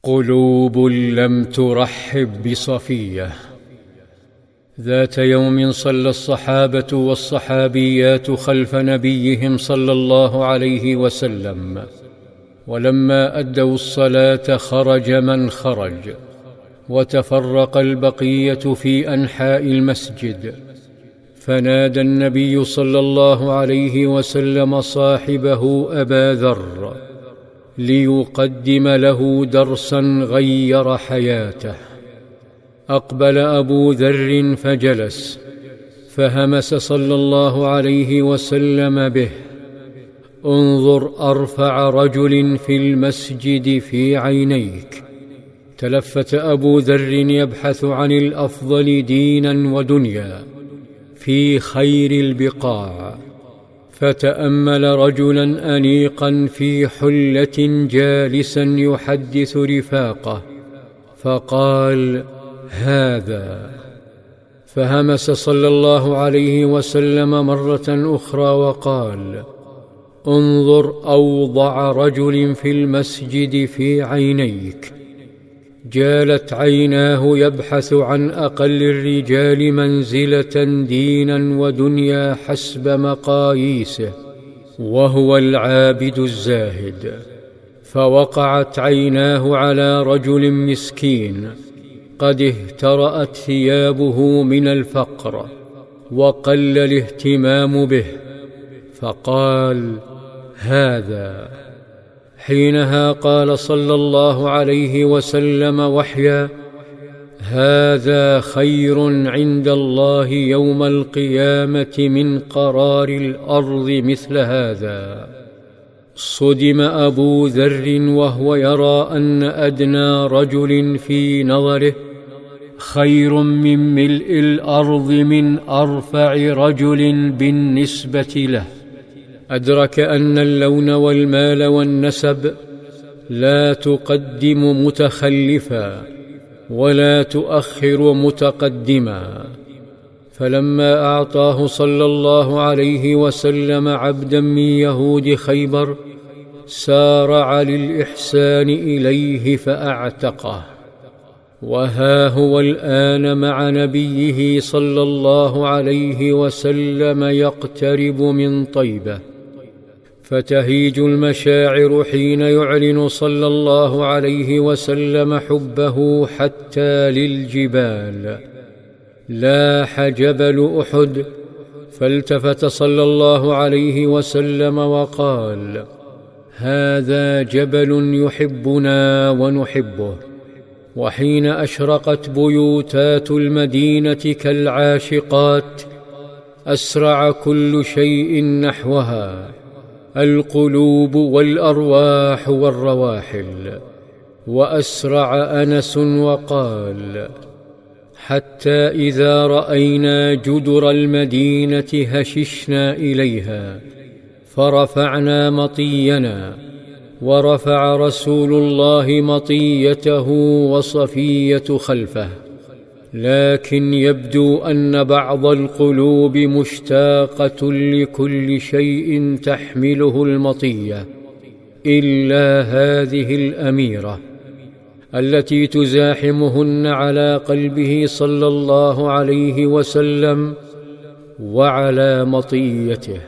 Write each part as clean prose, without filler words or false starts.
قلوب لم ترحب بصفية. ذات يوم صلى الصحابة والصحابيات خلف نبيهم صلى الله عليه وسلم، ولما أدوا الصلاة خرج من خرج، وتفرق البقية في أنحاء المسجد، فنادى النبي صلى الله عليه وسلم صاحبه أبا ذر ليقدم له درسا غير حياته. أقبل أبو ذر فجلس، فهمس صلى الله عليه وسلم به: انظر أرفع رجل في المسجد في عينيك. تلفت أبو ذر يبحث عن الأفضل دينا ودنيا في خير البقاع، فتأمل رجلا أنيقا في حلة جالسا يحدث رفاقه، فقال: هذا. فهمس صلى الله عليه وسلم مرة أخرى وقال: انظر أوضع رجل في المسجد في عينيك. جالت عيناه يبحث عن أقل الرجال منزلة دينا ودنيا حسب مقاييسه، وهو العابد الزاهد. فوقعت عيناه على رجل مسكين قد اهترأت ثيابه من الفقر وقل الاهتمام به، فقال: هذا. حينها قال صلى الله عليه وسلم وحيا: هذا خير عند الله يوم القيامة من قرار الأرض مثل هذا. صدم أبو ذر وهو يرى أن أدنى رجل في نظره خير من ملء الأرض من أرفع رجل بالنسبة له. أدرك أن اللون والمال والنسب لا تقدم متخلفا ولا تؤخر متقدما، فلما أعطاه صلى الله عليه وسلم عبدا من يهود خيبر سارع للإحسان إليه فأعتقه. وها هو الآن مع نبيه صلى الله عليه وسلم يقترب من طيبة، فتهيج المشاعر حين يعلن صلى الله عليه وسلم حبه حتى للجبال. لاح جبل أحد، فالتفت صلى الله عليه وسلم وقال: هذا جبل يحبنا ونحبه. وحين أشرقت بيوتات المدينة كالعاشقات أسرع كل شيء نحوها، القلوب والأرواح والرواحل. وأسرع أنس وقال: حتى إذا رأينا جدر المدينة هششنا إليها فرفعنا مطينا، ورفع رسول الله مطيته وصفية خلفه، لكن يبدو أن بعض القلوب مشتاقة لكل شيء تحمله المطية إلا هذه الأميرة التي تزاحمهن على قلبه صلى الله عليه وسلم وعلى مطيته.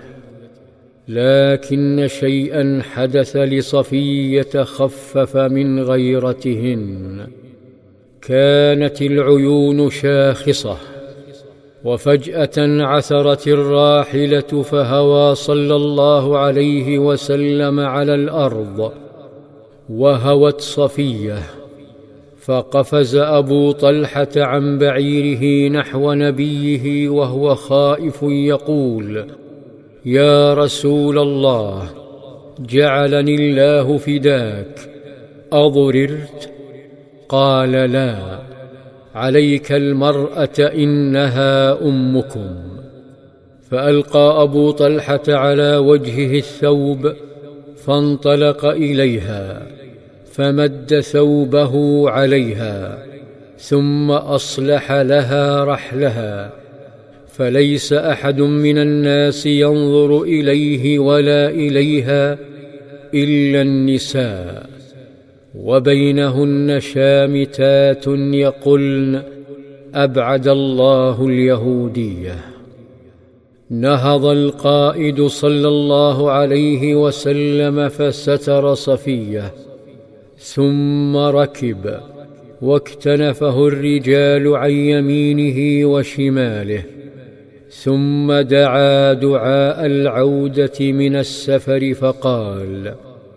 لكن شيئا حدث لصفية خفف من غيرتهن. كانت العيون شاخصة، وفجأة عثرت الراحلة فهوى صلى الله عليه وسلم على الأرض، وهوت صفية، فقفز أبو طلحة عن بعيره نحو نبيه وهو خائف يقول: يا رسول الله، جعلني الله فداك، أضررت؟ قال: لا، عليك المرأة إنها أمكم. فألقى أبو طلحة على وجهه الثوب فانطلق إليها، فمد ثوبه عليها، ثم أصلح لها رحلها، فليس أحد من الناس ينظر إليه ولا إليها إلا النساء. وبينهن شامتات يقولن: أبعد الله اليهودية. نهض القائد صلى الله عليه وسلم فستر صفية، ثم ركب، واكتنفه الرجال عن يمينه وشماله، ثم دعا دعاء العودة من السفر فقال: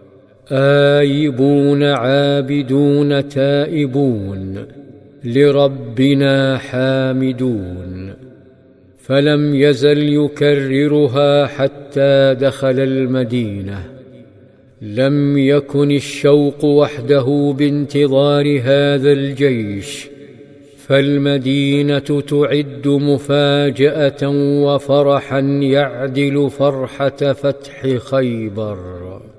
آيبون عابدون تائبون لربنا حامدون. فلم يزل يكررها حتى دخل المدينة. لم يكن الشوق وحده بانتظار هذا الجيش، فالمدينة تعد مفاجأة وفرحا يعدل فرحة فتح خيبر.